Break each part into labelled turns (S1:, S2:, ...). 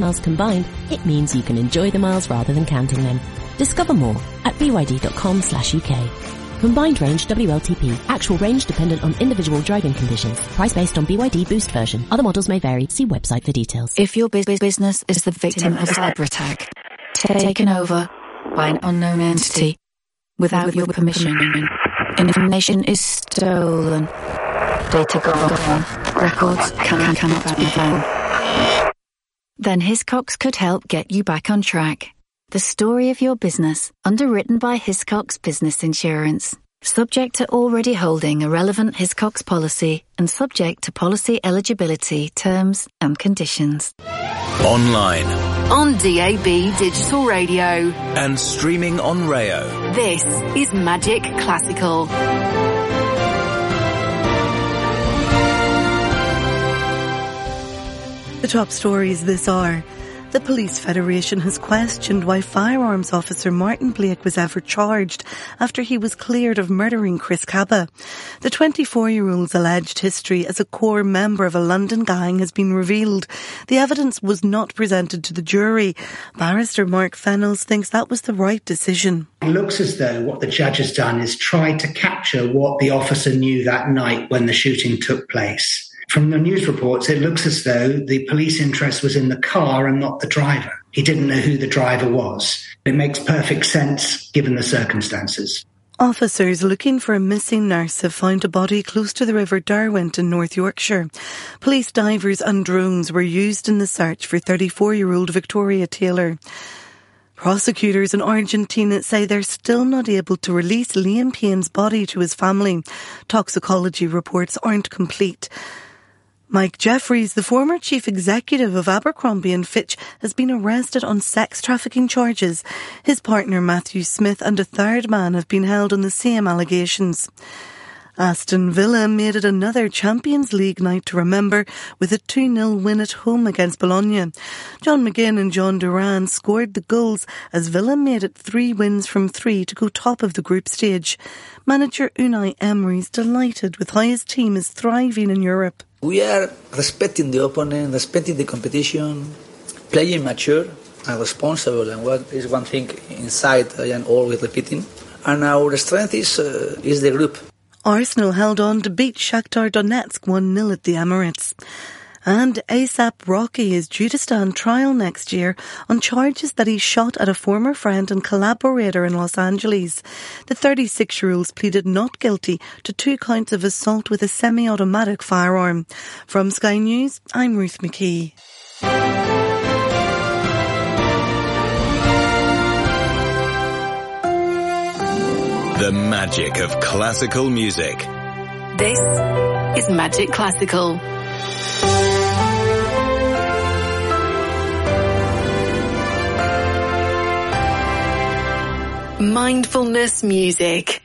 S1: miles combined, it means you can enjoy the miles rather than counting them. Discover more at byd.com/UK. Combined range WLTP. Actual range dependent on individual driving conditions. Price based on BYD Boost version. Other models may vary. See website for details.
S2: If your business is the victim of a cyber attack, taken over by an unknown entity without your permission, information is stolen, data gone, records cannot be found, then Hiscox could help get you back on track. The story of your business, underwritten by Hiscox Business Insurance. Subject to already holding a relevant Hiscox policy and subject to policy eligibility, terms and conditions.
S3: Online.
S4: On DAB Digital Radio.
S3: And streaming on Rayo.
S4: This is Magic Classical.
S5: The top stories this hour. The Police Federation has questioned why firearms officer Martin Blake was ever charged after he was cleared of murdering Chris Cabba. The 24-year-old's alleged history as a core member of a London gang has been revealed. The evidence was not presented to the jury. Barrister Mark Fennells thinks that was the right decision.
S6: It looks as though what the judge has done is tried to capture what the officer knew that night when the shooting took place. From the news reports, it looks as though the police interest was in the car and not the driver. He didn't know who the driver was. It makes perfect sense given the circumstances.
S5: Officers looking for a missing nurse have found a body close to the River Derwent in North Yorkshire. Police divers and drones were used in the search for 34-year-old Victoria Taylor. Prosecutors in Argentina say they're still not able to release Liam Payne's body to his family. Toxicology reports aren't complete. Mike Jeffries, the former chief executive of Abercrombie & Fitch, has been arrested on sex trafficking charges. His partner Matthew Smith and a third man have been held on the same allegations. Aston Villa made it another Champions League night to remember with a 2-0 win at home against Bologna. John McGinn and John Duran scored the goals as Villa made it 3 wins from 3 to go top of the group stage. Manager Unai Emery is delighted with how his team is thriving in Europe.
S7: We are respecting the opponent, respecting the competition, playing mature and responsible, and what is one thing inside I am always repeating. And our strength is the group.
S5: Arsenal held on to beat Shakhtar Donetsk 1-0 at the Emirates. And A$AP Rocky is due to stand trial next year on charges that he shot at a former friend and collaborator in Los Angeles. The 36-year-old pleaded not guilty to 2 counts of assault with a semi-automatic firearm. From Sky News, I'm Ruth McKee.
S3: The magic of classical music.
S4: This is Magic Classical. Mindfulness music.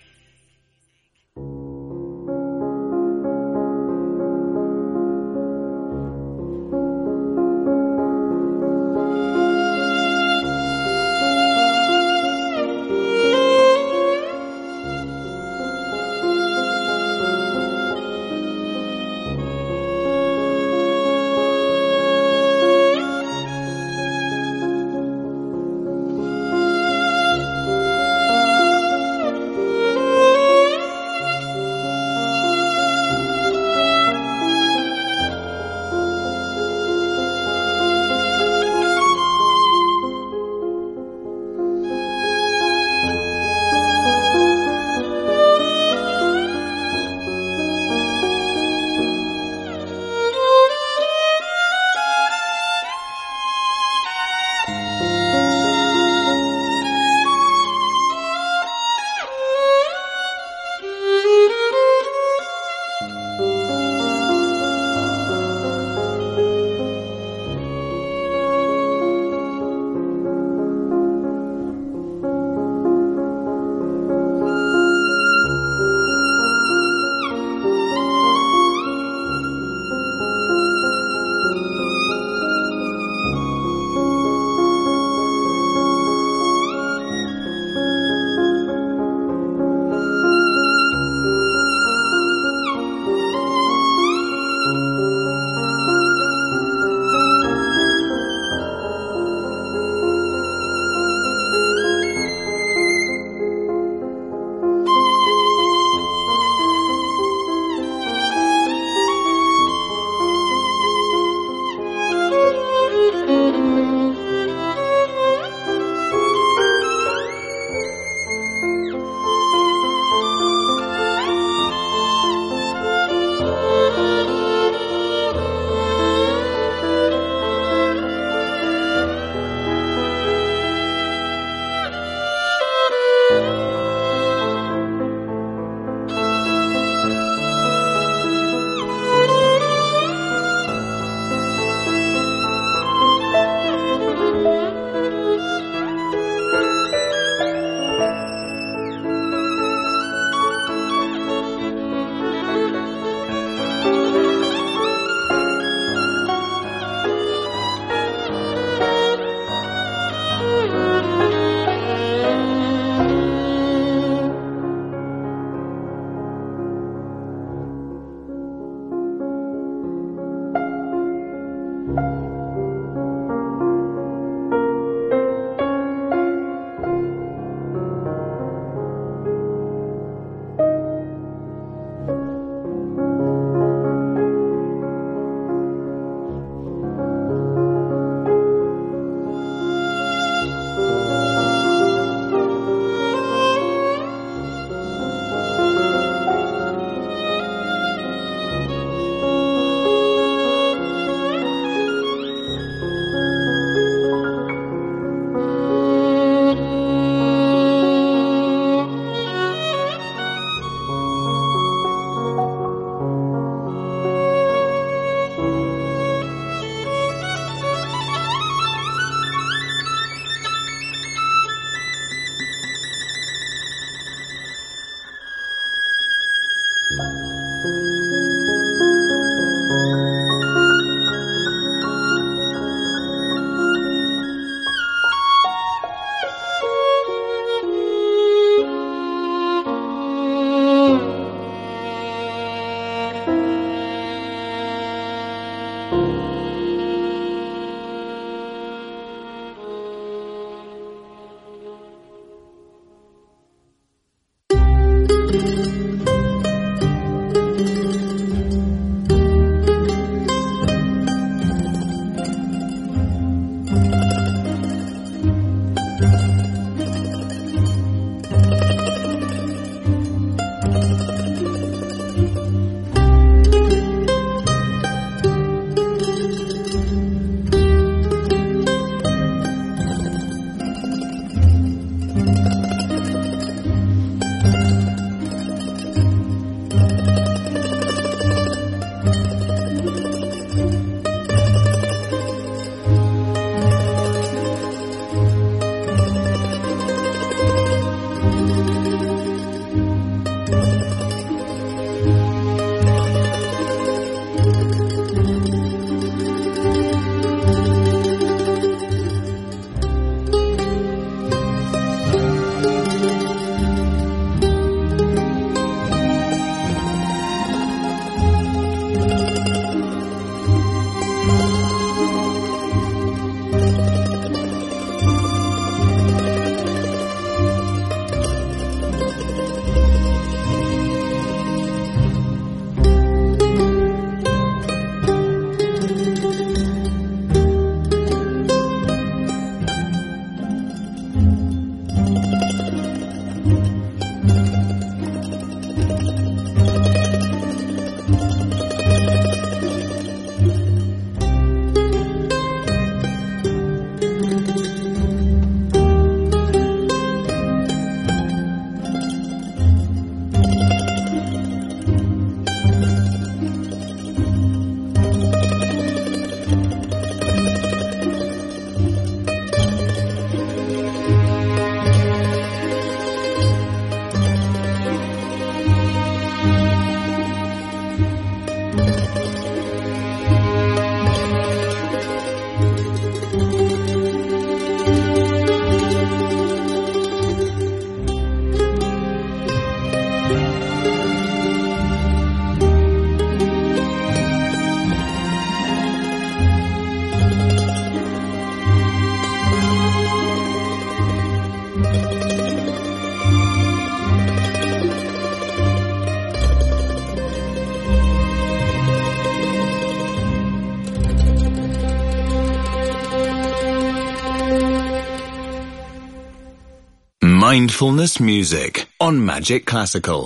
S3: Mindfulness Music on Magic Classical.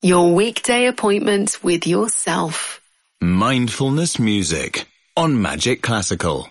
S4: Your weekday appointment with yourself.
S3: Mindfulness music on Magic Classical.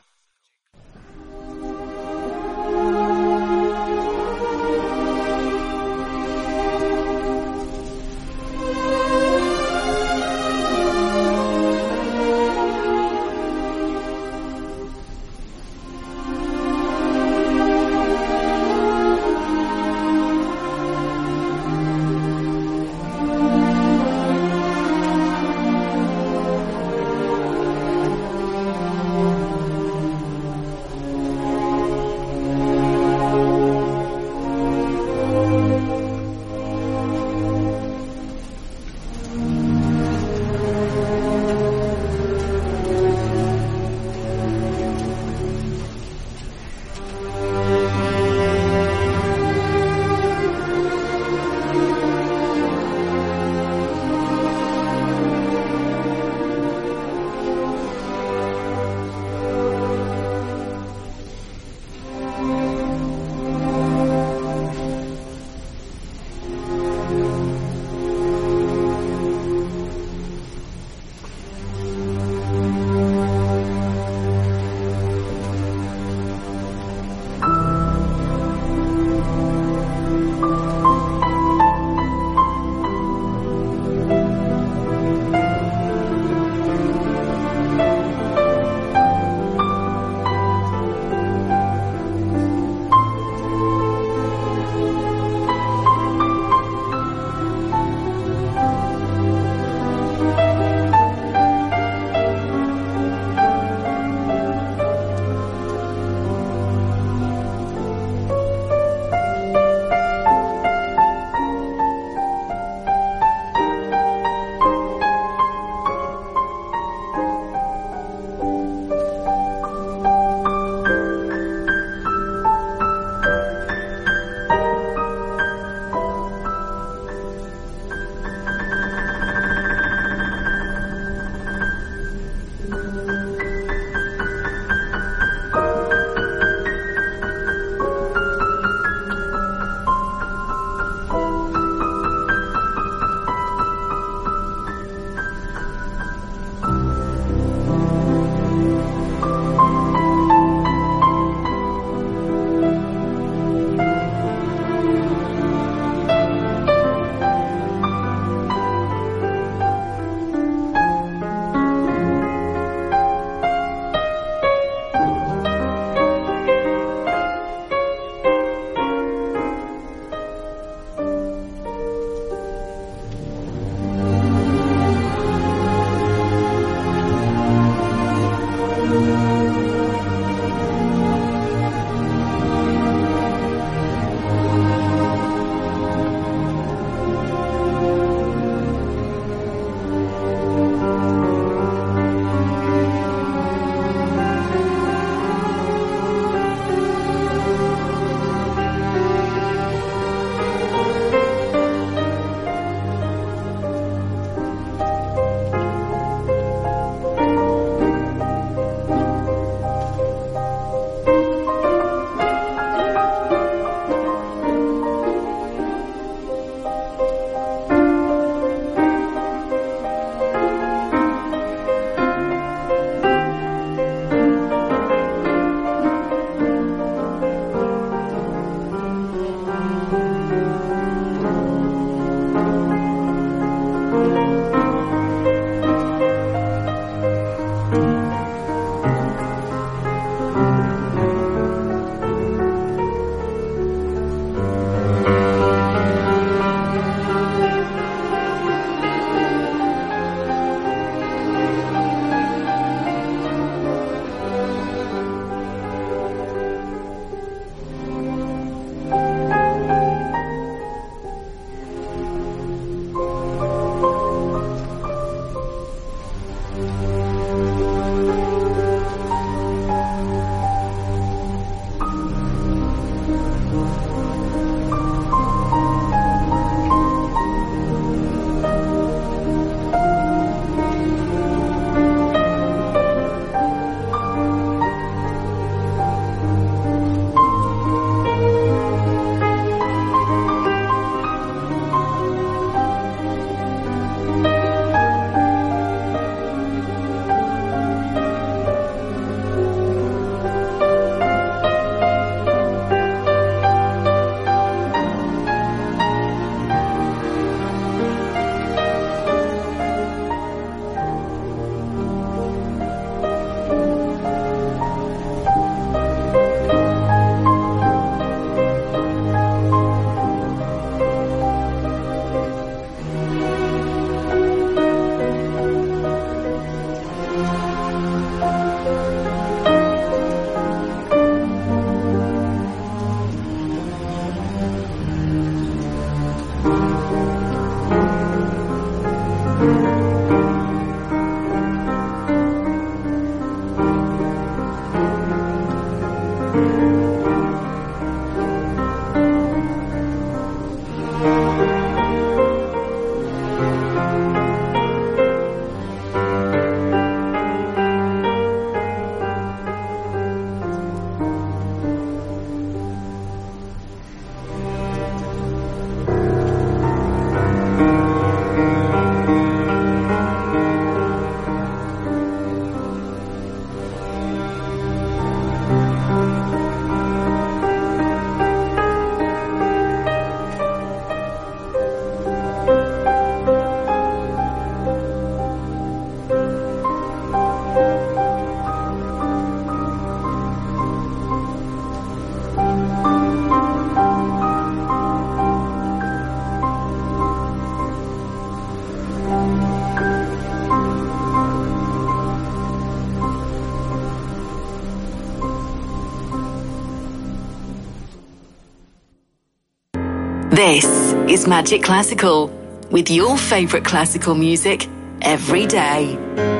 S4: This is Magic Classical, with your favourite classical music every day.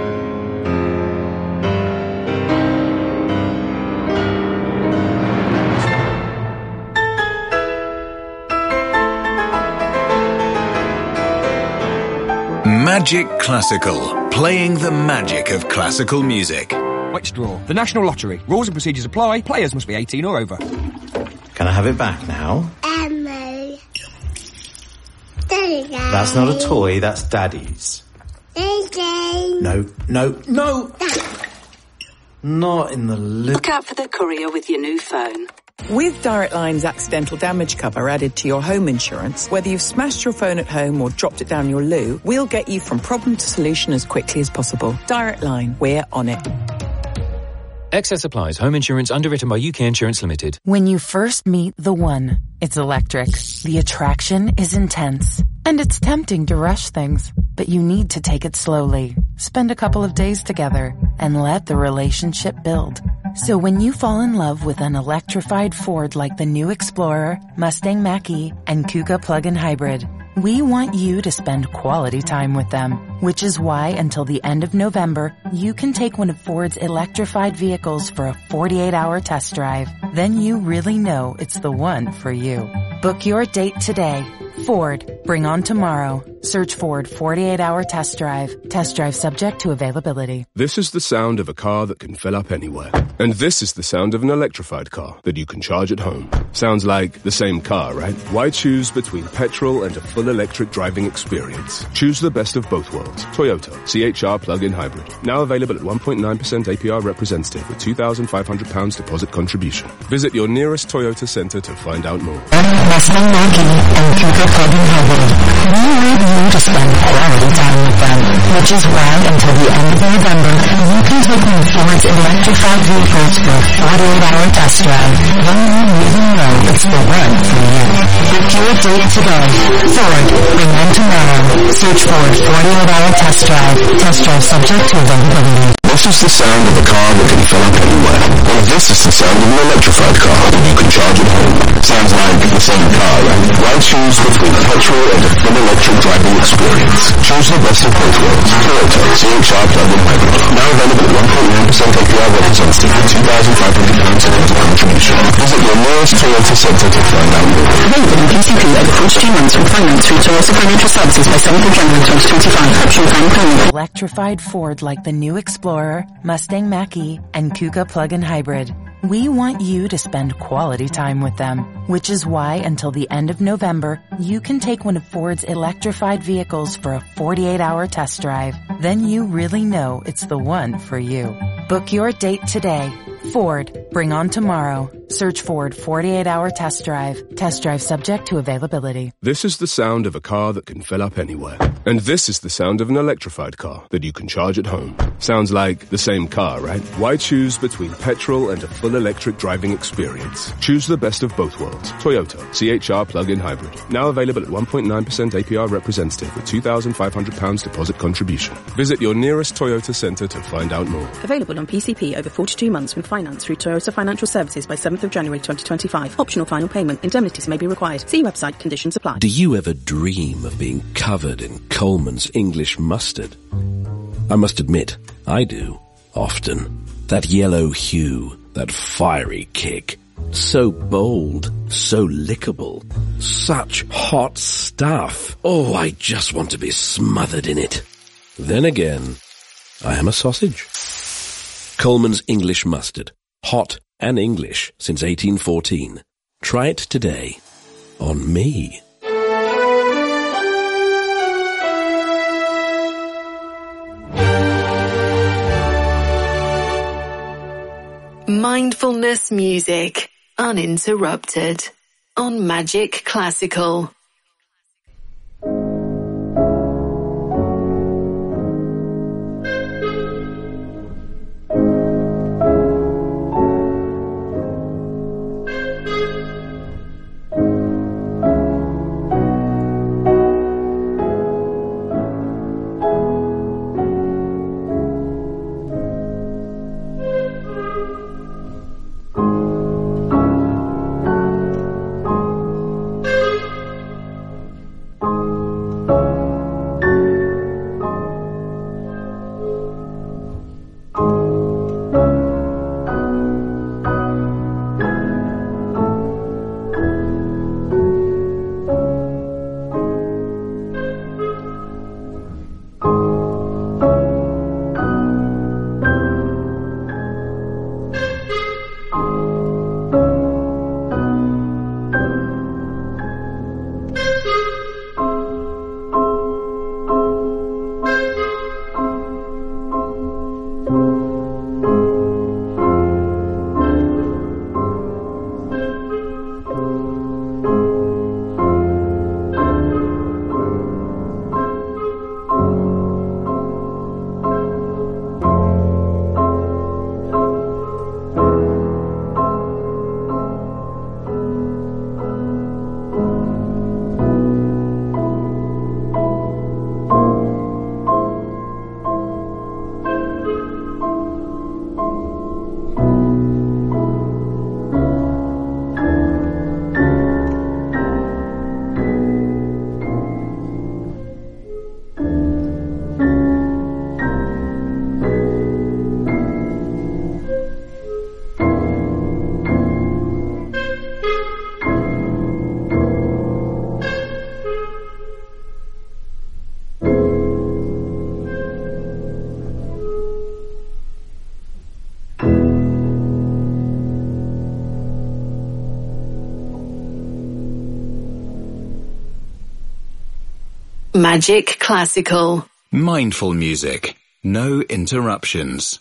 S3: Magic Classical, playing the magic of classical music.
S8: Which draw? The National Lottery. Rules and procedures apply. Players must be 18 or over.
S9: Can I have it back now?
S10: Emma. There you go.
S9: That's not a toy, that's Daddy's. No. Not in the
S11: Look out for the courier with your new phone.
S12: With Direct Line's accidental damage cover added to your home insurance, whether you've smashed your phone at home or dropped it down your loo, we'll get you from problem to solution as quickly as possible. Direct Line, we're on it.
S13: Excess applies. Home insurance underwritten by UK Insurance Limited.
S14: When you first meet the one, it's electric. The attraction is intense. And it's tempting to rush things. But you need to take it slowly. Spend a couple of days together and let the relationship build. So when you fall in love with an electrified Ford like the new Explorer, Mustang Mach-E, and Kuga plug-in hybrid, we want you to spend quality time with them, which is why until the end of November, you can take one of Ford's electrified vehicles for a 48-hour test drive. Then you really know it's the one for you. Book your date today. Ford, bring on tomorrow. Search Ford 48-hour test drive. Test drive subject to availability.
S15: This is the sound of a car that can fill up anywhere. And this is the sound of an electrified car that you can charge at home. Sounds like the same car, right? Why choose between petrol and a full electric driving experience? Choose the best of both worlds. Toyota CHR plug-in hybrid. Now available at 1.9% APR representative with £2,500 deposit contribution. Visit your nearest Toyota centre to find out more.
S14: Mustang Mach-E and Kuga plug-in hybrid. We want you to spend quality time with them, which is why until the end of November, you can take one of Ford's electrified vehicles for a 48-hour test drive. Then you really know it's the one for you. Book your date today. Ford, bring on tomorrow. Search Ford 48-hour test drive. Test drive subject to availability.
S15: This is the sound of a car that can fill up anywhere. And this is the sound of an electrified car that you can charge at home. Sounds like the same car, right? Why choose between petrol and a full electric driving experience? Choose the best of both worlds. Toyota CHR plug-in hybrid. Now available at 1.9% APR representative with £2,500 deposit contribution. Visit your nearest Toyota centre to find out more.
S11: Available on PCP over 42 months with finance through Toyota Financial Services by 7th of January 2025. Option time payment.
S14: Electrified Ford like the new Explorer, Mustang Mach-E, and Kuga plug-in hybrid. We want you to spend quality time with them, which is why until the end of November, you can take one of Ford's electrified vehicles for a 48-hour test drive. Then you really know it's the one for you. Book your date today. Ford, bring on tomorrow. Search Ford 48-hour test drive. Test drive subject to availability.
S15: This is the sound of a car that can fill up anywhere. And this is the sound of an electrified car that you can charge at home. Sounds like the same car, right? Why choose between petrol and a full electric driving experience? Choose the best of both worlds. Toyota CHR plug-in hybrid. Now available at 1.9% APR representative with £2,500 deposit contribution. Visit your nearest Toyota centre to find out more.
S11: Available on PCP over 42 months with finance through Toyota Financial Services by 7th
S10: of January 2025. Optional final payment. Indemnities may be required. See website. Conditions apply.
S16: Do you ever dream of being covered in Coleman's English mustard? I must admit, I do. Often. That yellow hue, that fiery kick. So bold, so lickable. Such hot stuff. Oh, I just want to be smothered in it. Then again, I am a sausage. Coleman's English mustard. Hot and English since 1814. Try it today. On me.
S4: Mindfulness music, uninterrupted, on Magic Classical. Magic Classical.
S3: Mindful music. No interruptions.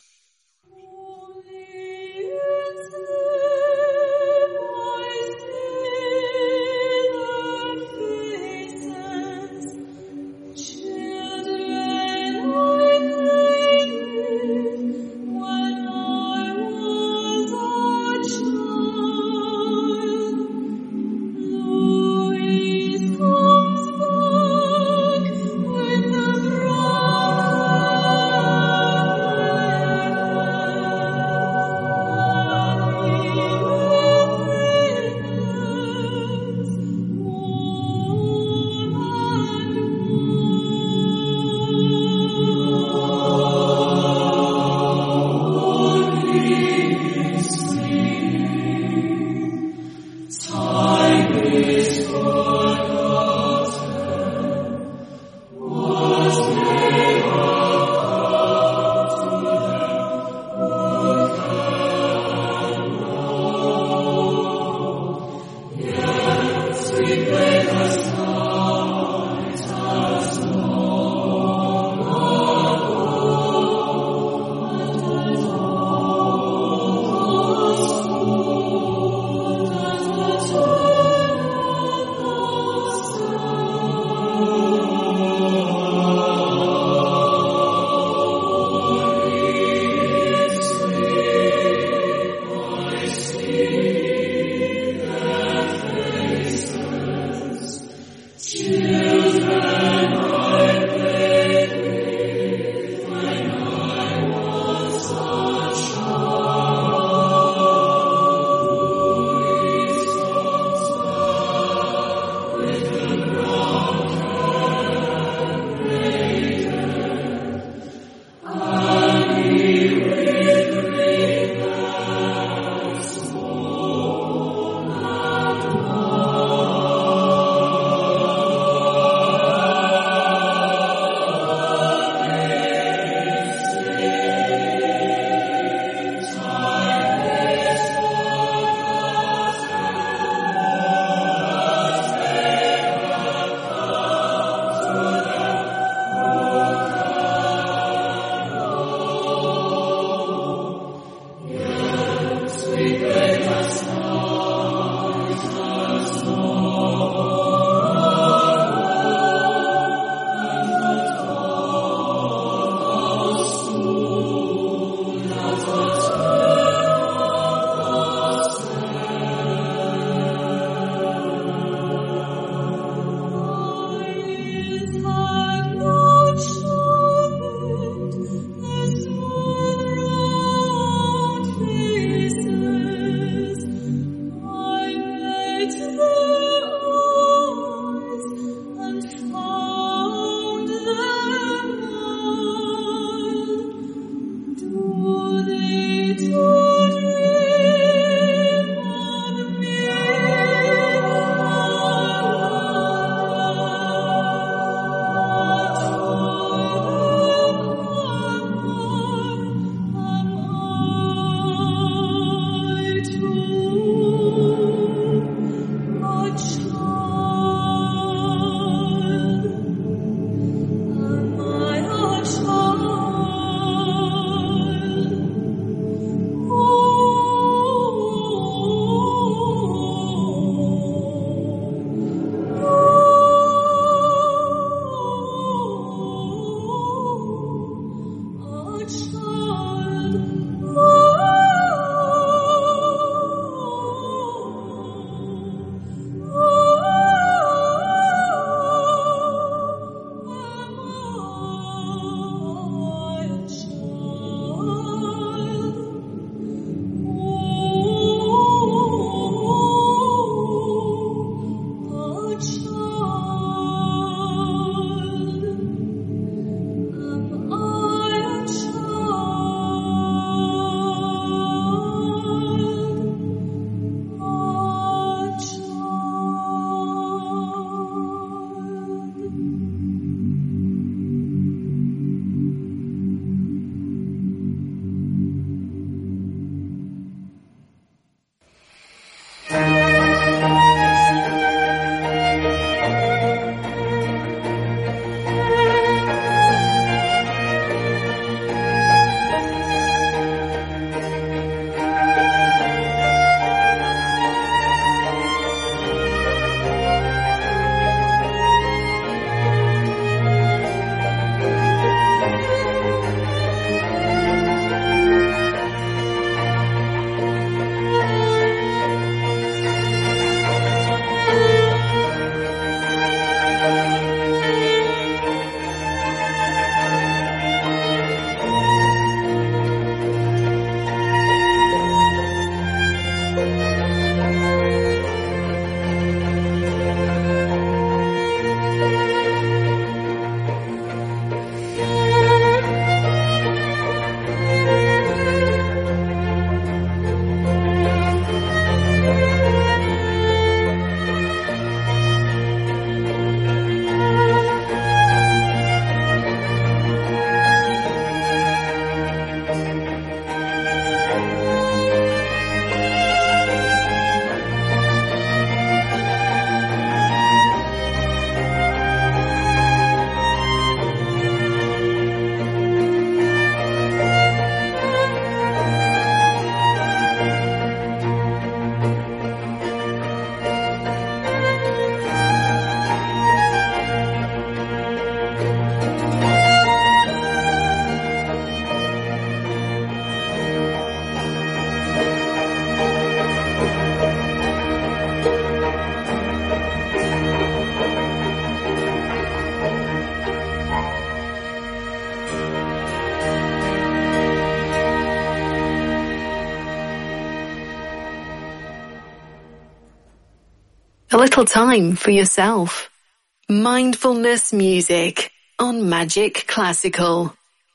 S4: little time for yourself. Mindfulness music on Magic Classical.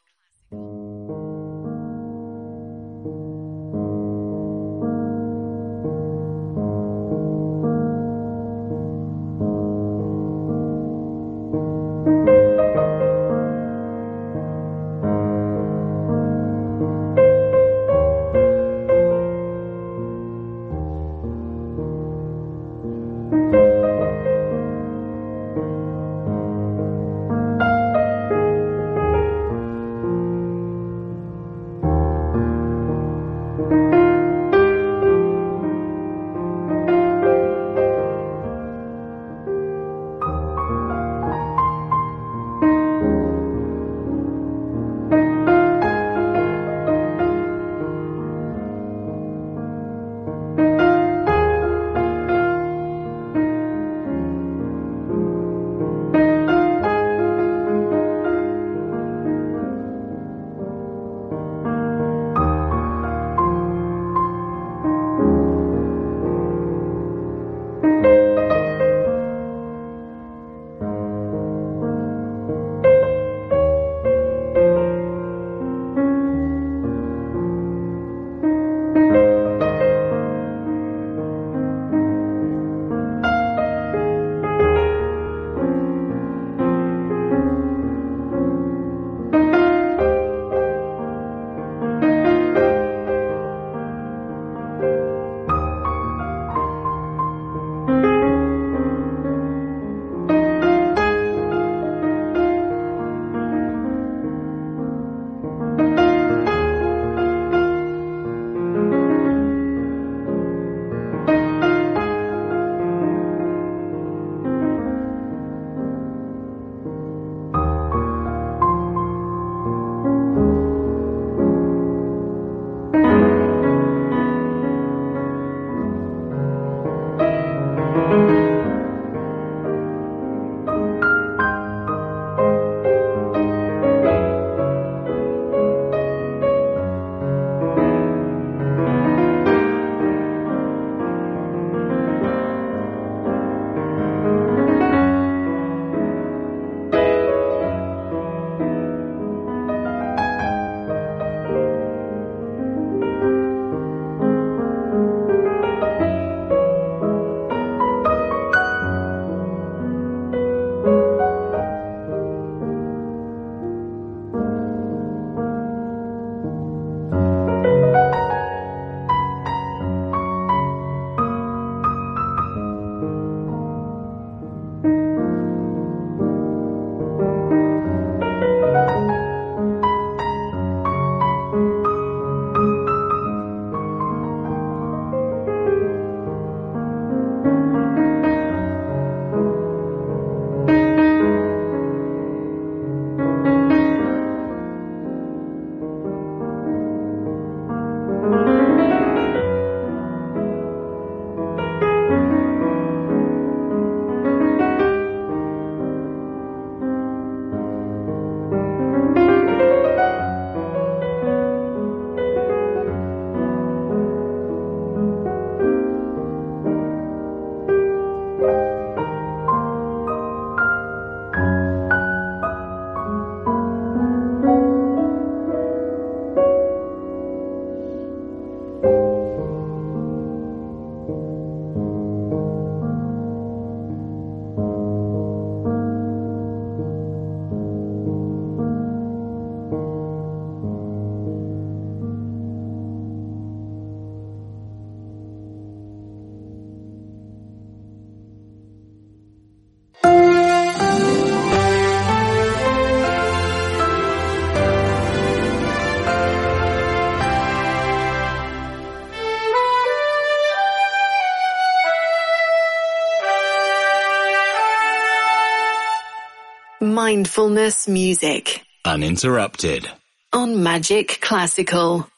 S4: Mindfulness music.
S3: Uninterrupted.
S4: On Magic Classical.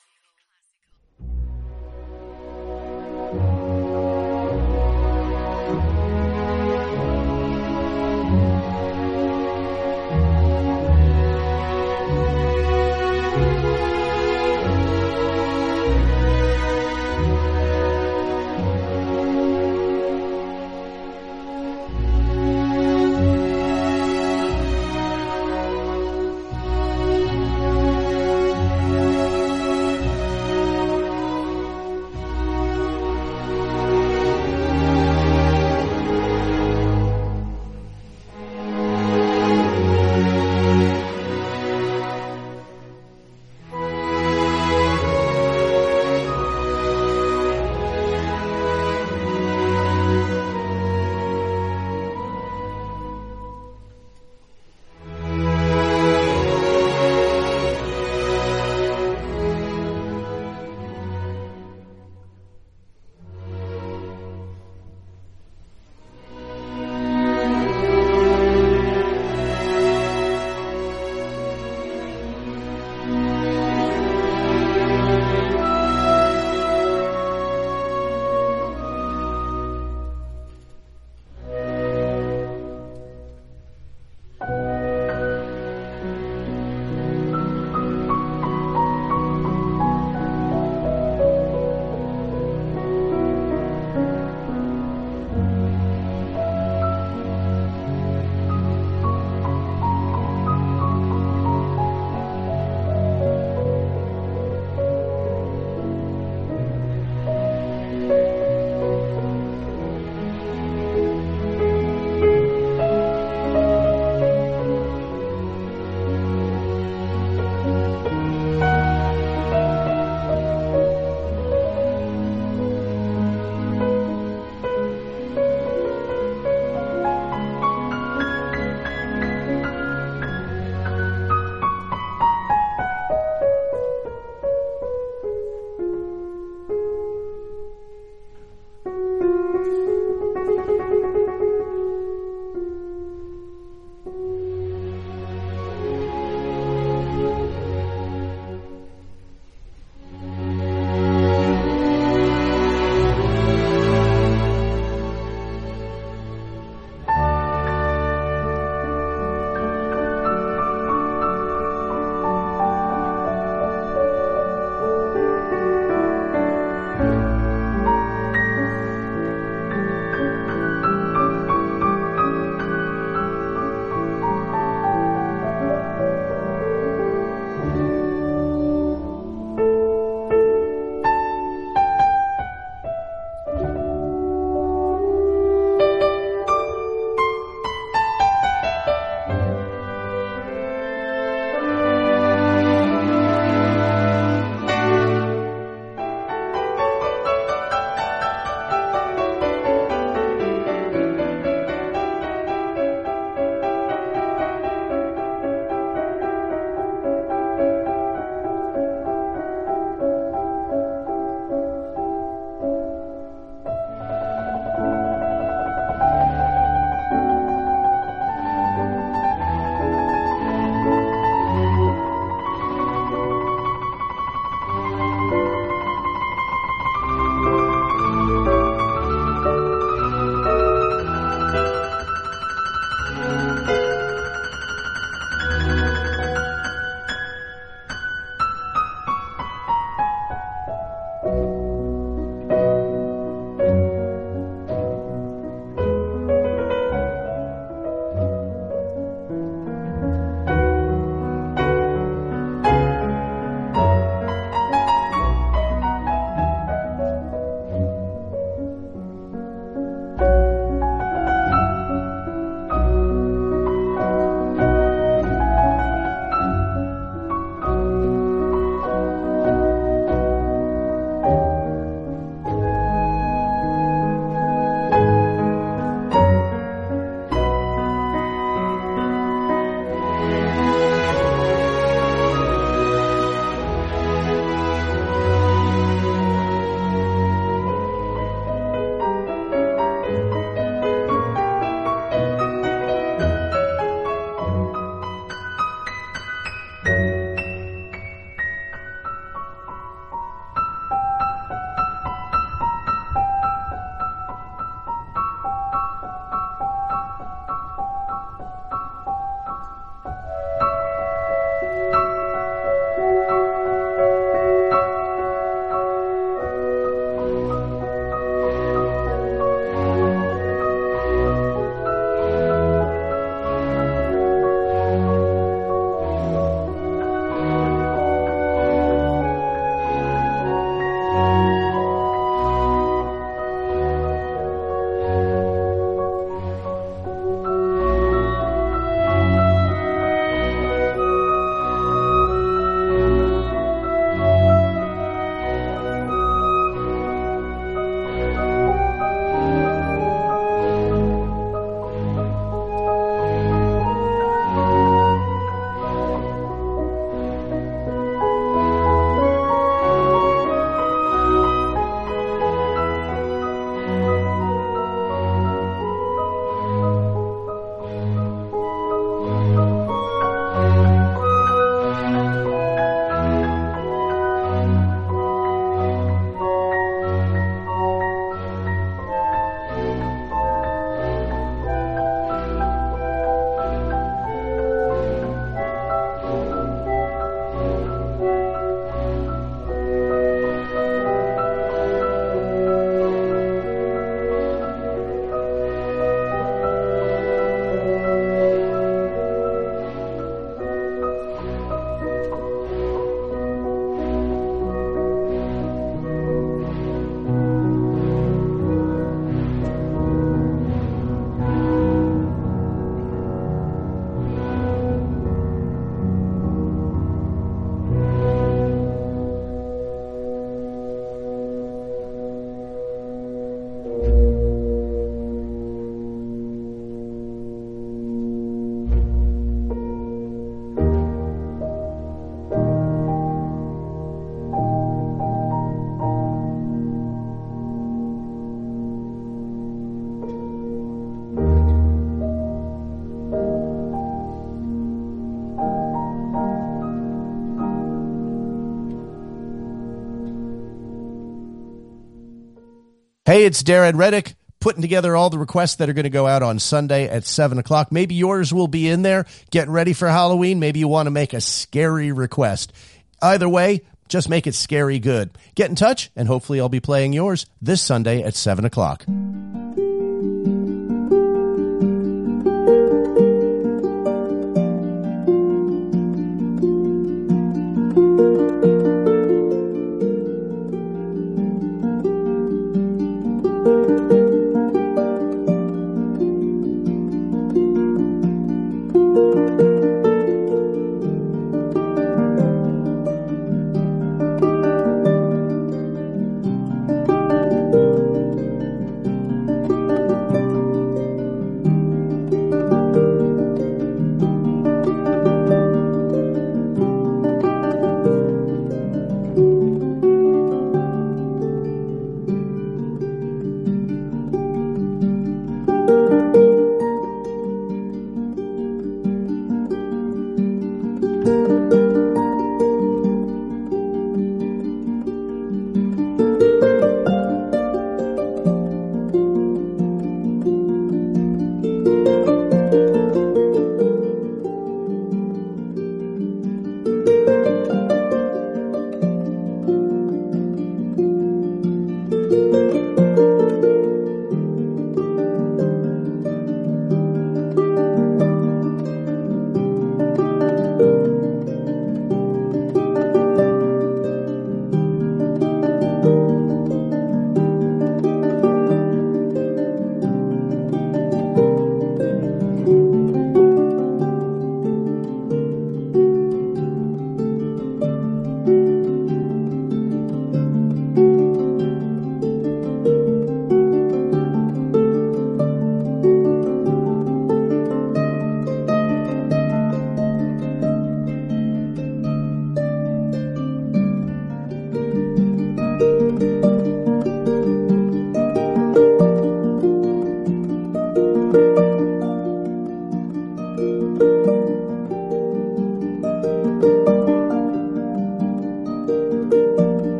S17: Hey, it's Darren Reddick, putting together all the requests that are going to go out on Sunday at 7 o'clock. Maybe yours will be in there, getting ready for Halloween. Maybe you want to make a scary request. Either way, just make it scary good. Get in touch, and hopefully I'll be playing yours this Sunday at 7 o'clock.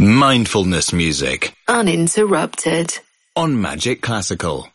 S3: Mindfulness music.
S4: Uninterrupted.
S3: On Magic Classical.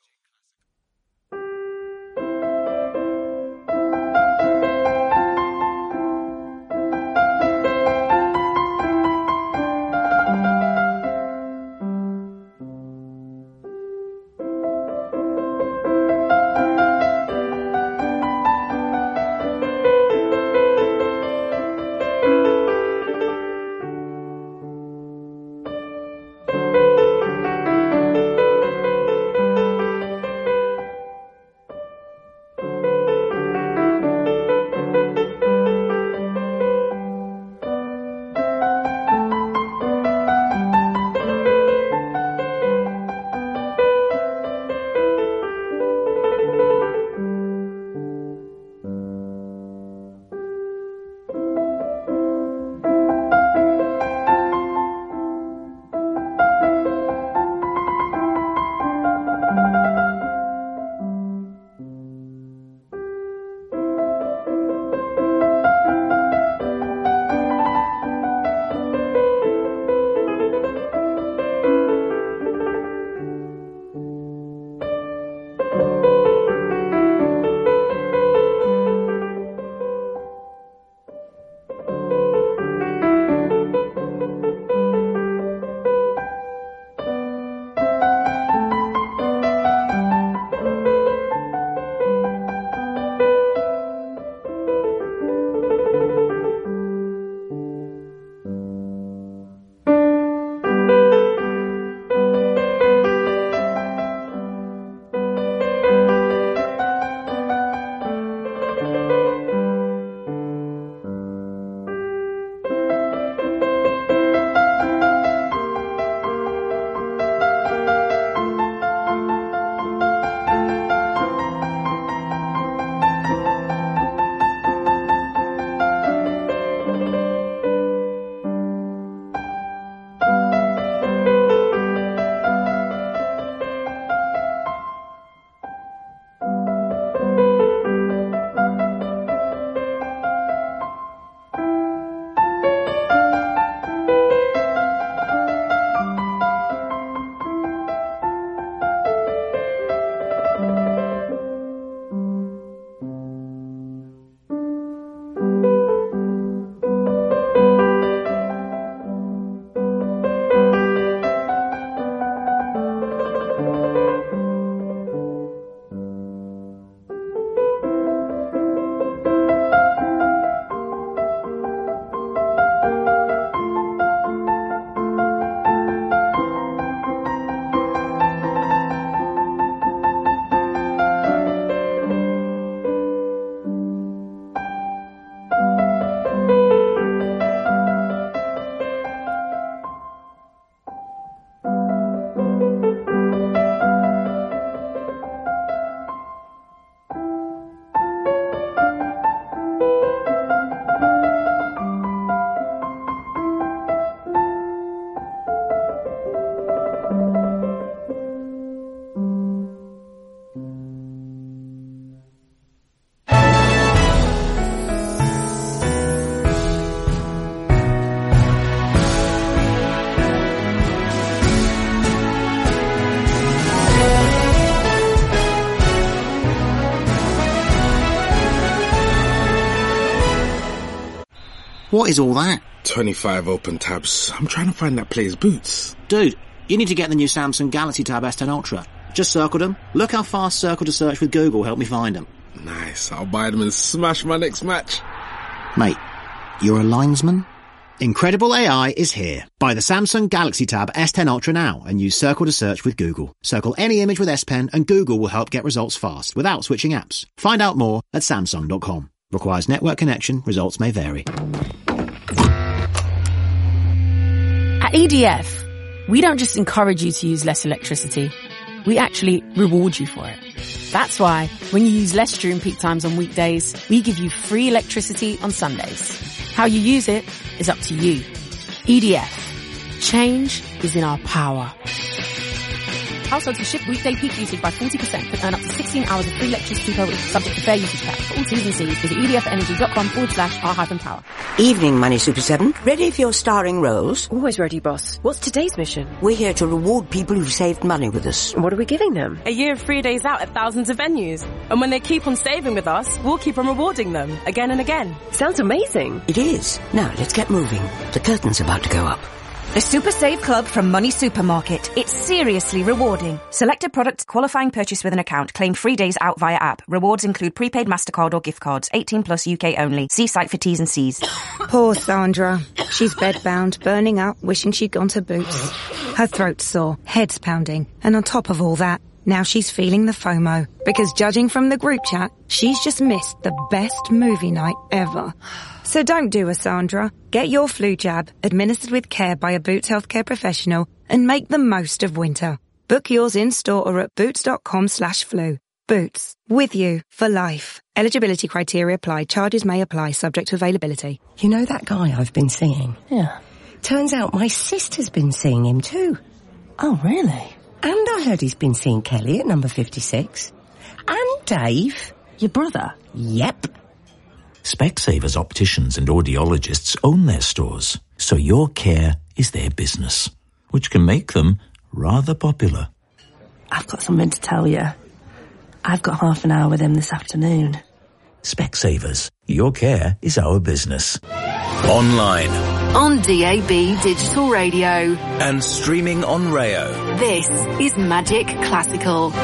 S18: What is all that?
S19: 25 open tabs. I'm trying to find that player's boots.
S18: Dude, you need to get the new Samsung Galaxy Tab S10 Ultra. Just circled them. Look how fast Circle to Search with Google helped me find them.
S19: Nice. I'll buy them and smash my next match.
S18: Mate, you're a linesman? Incredible AI is here. Buy the Samsung Galaxy Tab S10 Ultra now and use Circle to Search with Google. Circle any image with S Pen and Google will help get results fast without switching apps. Find out more at Samsung.com. Requires network connection. Results may vary.
S1: At EDF, we don't just encourage you to use less electricity. We actually reward you for it. That's why when you use less during peak times on weekdays, we give you free electricity on Sundays. How you use it is up to you. EDF. Change is in our power. Households who shift weekday peak usage by 40% can earn up to 16 hours of free electricity per week, subject to fair usage cap. For all T's and C's, visit edfenergy.com/r-power.
S20: Evening, Money Super 7. Ready for your starring roles?
S21: Always ready, boss. What's today's mission?
S20: We're here to reward people who've saved money with us.
S21: What are we giving them?
S22: A year of free days out at thousands of venues. And when they keep on saving with us, we'll keep on rewarding them again and again.
S21: Sounds amazing.
S20: It is. Now, let's get moving. The curtain's about to go up.
S23: The Super Save Club from Money Supermarket. It's seriously rewarding. Selected products, qualifying purchase with an account. Claim free days out via app. Rewards include prepaid MasterCard or gift cards. 18 plus UK only. See site for T's and C's.
S24: Poor Sandra. She's bedbound, burning up, wishing she'd gone to Boots. Her throat's sore, head's pounding. And on top of all that, now she's feeling the FOMO. Because judging from the group chat, she's just missed the best movie night ever. So don't do a Sandra. Get your flu jab, administered with care by a Boots healthcare professional, and make the most of winter. Book yours in-store or at boots.com/flu. Boots. With you for life. Eligibility criteria apply. Charges may apply, subject to availability.
S25: You know that guy I've been seeing?
S21: Yeah.
S25: Turns out my sister's been seeing him too.
S21: Oh, really?
S25: And I heard he's been seeing Kelly at number 56. And Dave.
S21: Your brother?
S25: Yep.
S26: Specsavers opticians and audiologists own their stores, so your care is their business, which can make them rather popular.
S21: I've got something to tell you. I've got half an hour with him this afternoon.
S26: Specsavers, your care is our business. Online.
S4: On DAB Digital Radio.
S3: And streaming on Rayo.
S4: This is Magic Classical.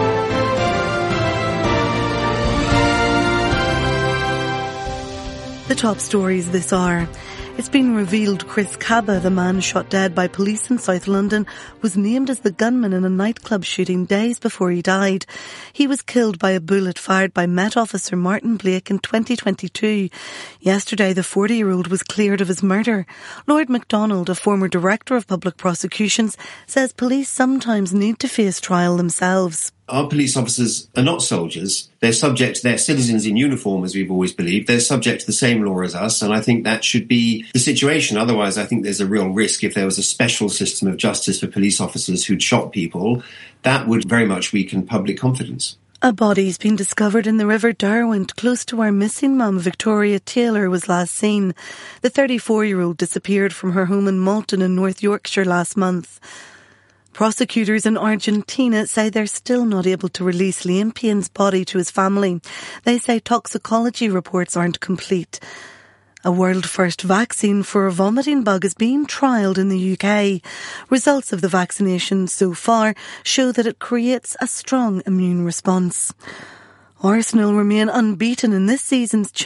S5: The top stories this hour. It's been revealed Chris Cabba, the man shot dead by police in South London, was named as the gunman in a nightclub shooting days before he died. He was killed by a bullet fired by Met officer Martin Blake in 2022. Yesterday, the 40-year-old was cleared of his murder. Lord MacDonald, a former director of public prosecutions, says police sometimes need to face trial themselves.
S27: Our police officers are not soldiers. They're citizens in uniform, as we've always believed. They're subject to the same law as us, and I think that should be the situation. Otherwise, I think there's a real risk if there was a special system of justice for police officers who'd shot people. That would very much weaken public confidence.
S5: A body's been discovered in the River Derwent, close to where missing mum Victoria Taylor was last seen. The 34-year-old disappeared from her home in Malton in North Yorkshire last month. Prosecutors in Argentina say they're still not able to release Liam Payne's body to his family. They say toxicology reports aren't complete. A world-first vaccine for a vomiting bug is being trialled in the UK. Results of the vaccination so far show that it creates a strong immune response. Arsenal remain unbeaten in this season's